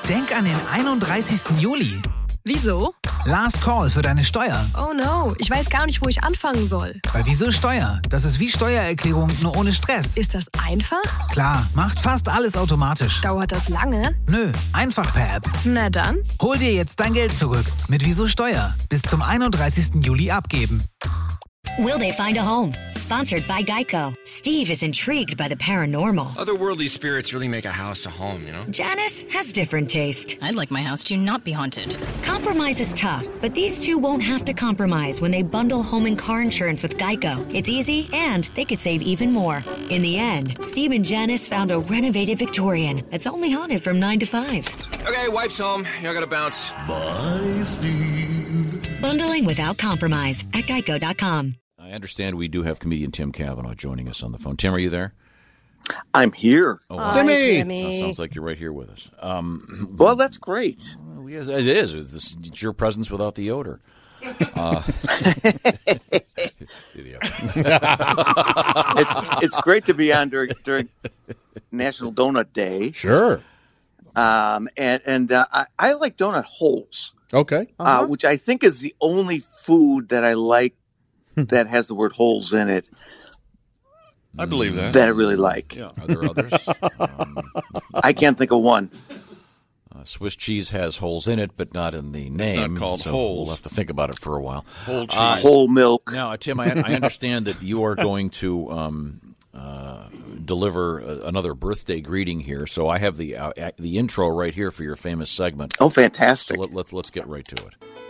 Denk an den 31. Juli. Wieso? Last Call für deine Steuer. Oh no, ich weiß gar nicht, wo ich anfangen soll. Bei Wieso Steuer? Das ist wie Steuererklärung, nur ohne Stress. Ist das einfach? Klar, macht fast alles automatisch. Dauert das lange? Nö, einfach per App. Na dann. Hol dir jetzt dein Geld zurück mit Wieso Steuer. Bis zum 31. Juli abgeben. Will they find a home? Sponsored by Geico. Steve is intrigued by the paranormal. Otherworldly spirits really make a house a home, you know? Janice has different taste. I'd like my house to not be haunted. Compromise is tough, but these two won't have to compromise when they bundle home and car insurance with Geico. It's easy, and they could save even more. In the end, Steve and Janice found a renovated Victorian that's only haunted from 9 to 5. Okay, wife's home. I gotta bounce. Bye, Steve. Bundling without compromise at Geico.com. I understand we do have comedian Tim Cavanaugh joining us on the phone. Tim, are you there? I'm here. Oh, wow. Timmy. Sounds like you're right here with us. Well, that's great. Well, yes, it is. It's your presence without the odor. It's great to be on during National Donut Day. Sure. I like donut holes. Okay. Which I think is the only food that I like that has the word holes in it. I believe that. That I really like. Yeah. Are there others? I can't think of one. Swiss cheese has holes in it, but not in the name. It's not called so holes. We'll have to think about it for a while. Whole cheese. Whole milk. Now, Tim, I understand that you are going to deliver another birthday greeting here, so I have the intro right here for your famous segment. Oh, fantastic. So let's get right to it.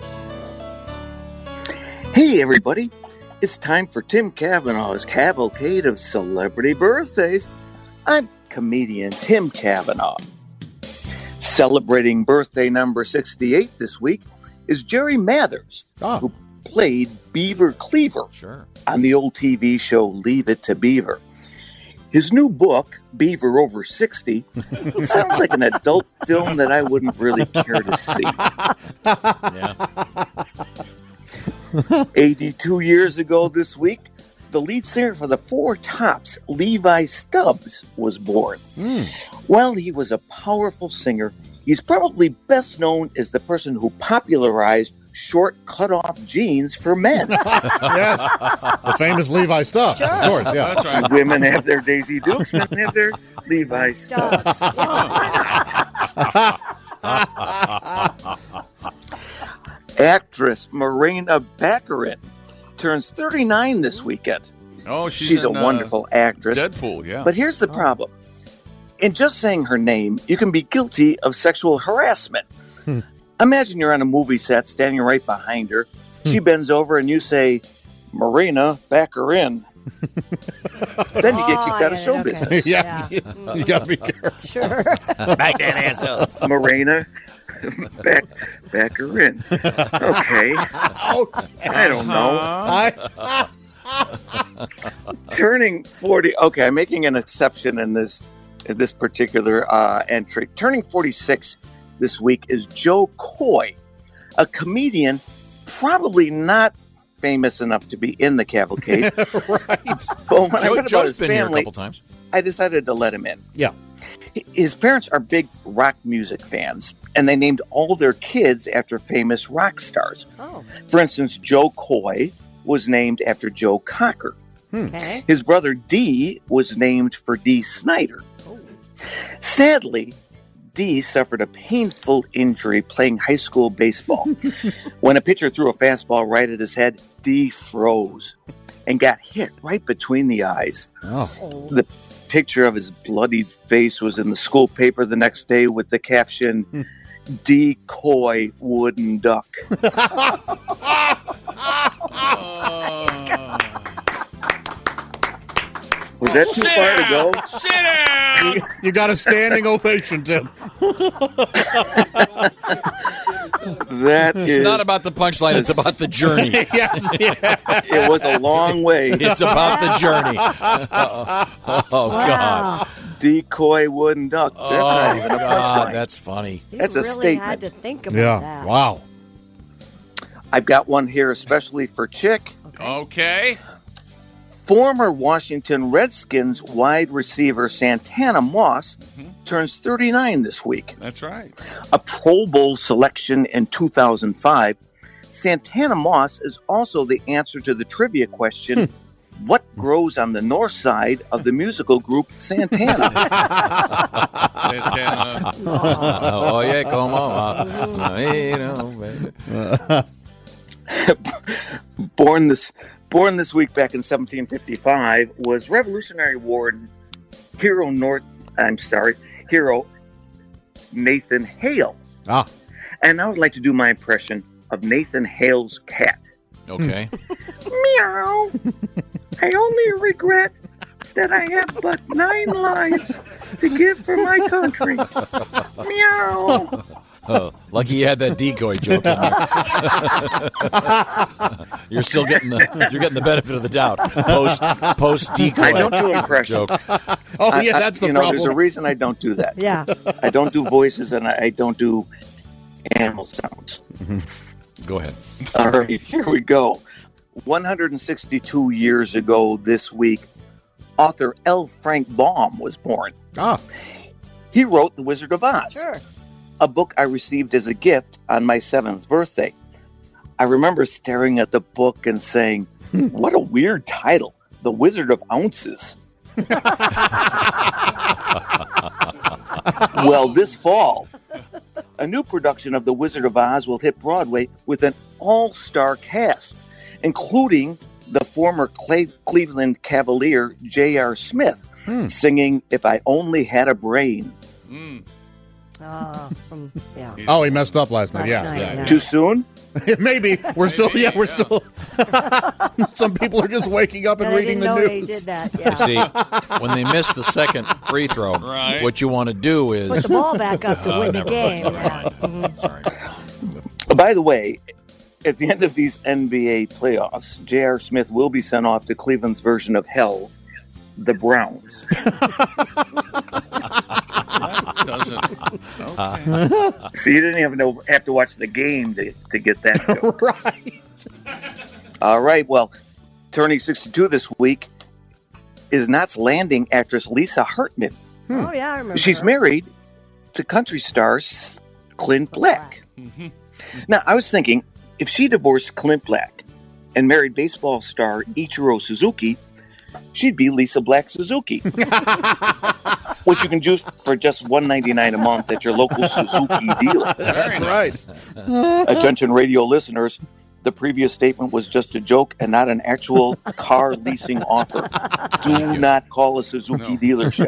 Hey, everybody. It's time for Tim Cavanaugh's Cavalcade of Celebrity Birthdays. I'm comedian Tim Cavanaugh. Celebrating birthday number 68 this week is Jerry Mathers, who played Beaver Cleaver on the old TV show Leave It to Beaver. His new book, Beaver Over 60, sounds like an adult film that I wouldn't really care to see. Yeah. 82 years ago this week, the lead singer for the Four Tops, Levi Stubbs, was born. While he was a powerful singer, he's probably best known as the person who popularized short cut-off jeans for men. Yes, the famous Levi Stubbs, of course, yeah. That's right. Women have their Daisy Dukes, men have their Levi Stubbs. Actress Morena Baccarin turns 39 this weekend. Oh, she's a wonderful actress. Deadpool, yeah. But here's the problem. In just saying her name, you can be guilty of sexual harassment. Imagine you're on a movie set standing right behind her. She bends over and you say, Morena Baccarin. Then you get kicked out of show business. Yeah. You got to be careful. Sure. Back that ass up. Morena Baccarin. Okay. I don't know. Turning 40. Okay, I'm making an exception in this particular entry. Turning 46 this week is Joe Coy, a comedian probably not famous enough to be in the cavalcade. Right. But when I read about Joe's his been here a family, couple times. I decided to let him in. Yeah. His parents are big rock music fans, and they named all their kids after famous rock stars. Oh. For instance, Joe Coy was named after Joe Cocker. Okay. His brother Dee was named for Dee Snider. Sadly, Dee suffered a painful injury playing high school baseball. When a pitcher threw a fastball right at his head, Dee froze and got hit right between the eyes. Oh. The picture of his bloodied face was in the school paper the next day with the caption, Decoy Wooden Duck. Was that too far to go? Sit down! You got a standing ovation, Tim. It's not about the punchline, it's about the journey. Yes, yeah. It was a long way. It's about the journey. God. Decoy Wooden Duck. That's not even a God, punchline. that's funny. That's a really statement. had to think about Yeah. that. Wow. I've got one here especially for Chick. Okay. Former Washington Redskins wide receiver Santana Moss turns 39 this week. That's right. A Pro Bowl selection in 2005, Santana Moss is also the answer to the trivia question, what grows on the north side of the musical group Santana? Santana. Oh, yeah, come on. Born this week back in 1755 was Revolutionary War hero Nathan Hale. Ah. And I would like to do my impression of Nathan Hale's cat. Okay. Meow. I only regret that I have but 9 lives to give for my country. Meow. Oh, lucky you had that decoy joke in there. You're still getting the benefit of the doubt. Post decoy. I don't do impressions. Jokes. That's the problem. There's a reason I don't do that. Yeah. I don't do voices and I don't do animal sounds. Go ahead. All right, here we go. 162 years ago this week, author L. Frank Baum was born. Ah. He wrote The Wizard of Oz. Sure. A book I received as a gift on my 7th birthday. I remember staring at the book and saying, what a weird title, The Wizard of Ounces. Well, this fall, a new production of The Wizard of Oz will hit Broadway with an all-star cast, including the former Cleveland Cavalier J.R. Smith, singing If I Only Had a Brain. Yeah. Oh, he messed up last night. Yeah. Too soon? Maybe. We're still. Some people are just waking up and reading the news. They did that. Yeah. You see, when they miss the second free throw, what you want to do is Put the ball back up to win the never game. mind, never Yeah. mind. Sorry. By the way, at the end of these NBA playoffs, J.R. Smith will be sent off to Cleveland's version of hell, the Browns. So you didn't even have to watch the game to get that joke. Right. All right, well, turning 62 this week is Knots Landing actress Lisa Hartman. Oh, yeah, I remember. She's married to country star Clint Black. Now, I was thinking, if she divorced Clint Black and married baseball star Ichiro Suzuki, she'd be Lisa Black Suzuki, which you can choose for just $1.99 a month at your local Suzuki dealer. That's right. Attention radio listeners, the previous statement was just a joke and not an actual car leasing offer. Do not call a Suzuki dealership.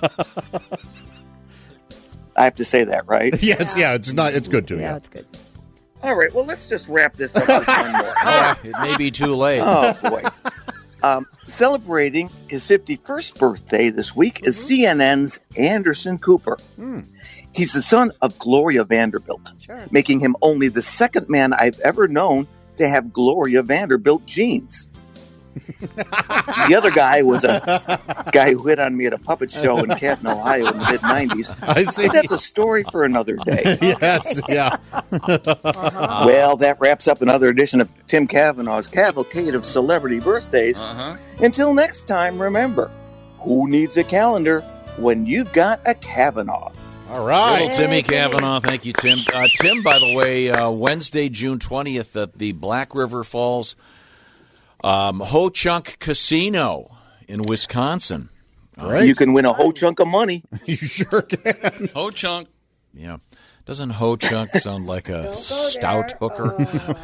I have to say that, right? Yes, yeah, it's good too. Yeah, it's good. All right, well, let's just wrap this up with one more. It may be too late. Oh, boy. Celebrating his 51st birthday this week is CNN's Anderson Cooper. He's the son of Gloria Vanderbilt, making him only the second man I've ever known to have Gloria Vanderbilt genes. The other guy was a guy who hit on me at a puppet show in Canton, Ohio in the mid-'90s. I see. But that's a story for another day. Yes, yeah. Well, that wraps up another edition of Tim Cavanaugh's Cavalcade of Celebrity Birthdays. Until next time, remember, who needs a calendar when you've got a Kavanaugh? All right. Little Timmy Cavanaugh. Thank you, Tim. Tim, by the way, Wednesday, June 20th at the Black River Falls Ho Chunk Casino in Wisconsin. Right. You can win a whole chunk of money. You sure can. Ho Chunk. Yeah. Doesn't Ho Chunk sound like a stout hooker?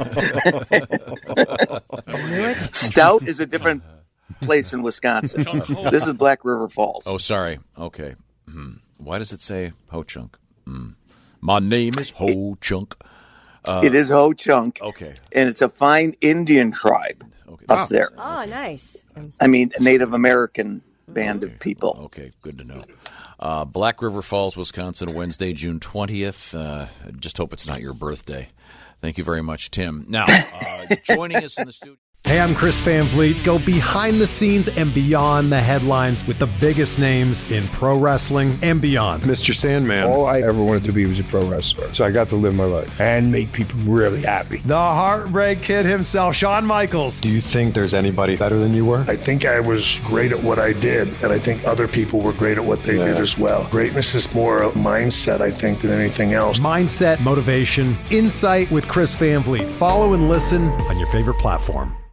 Stout is a different place in Wisconsin. This is Black River Falls. Oh, sorry. Okay. Why does it say Ho Chunk? My name is Ho Chunk. It is Ho Chunk. Okay. And it's a fine Indian tribe up there. Oh, nice. I mean, Native American band of people. Okay, good to know. Black River Falls, Wisconsin, Wednesday, June 20th. Just hope it's not your birthday. Thank you very much, Tim. Now, joining us in the studio. Hey, I'm Chris Van Vliet. Go behind the scenes and beyond the headlines with the biggest names in pro wrestling and beyond. Mr. Sandman. All I ever wanted to be was a pro wrestler. So I got to live my life and make people really happy. The Heartbreak Kid himself, Shawn Michaels. Do you think there's anybody better than you were? I think I was great at what I did, and I think other people were great at what they did as well. Greatness is more a mindset, I think, than anything else. Mindset, motivation, insight with Chris Van Vliet. Follow and listen on your favorite platform.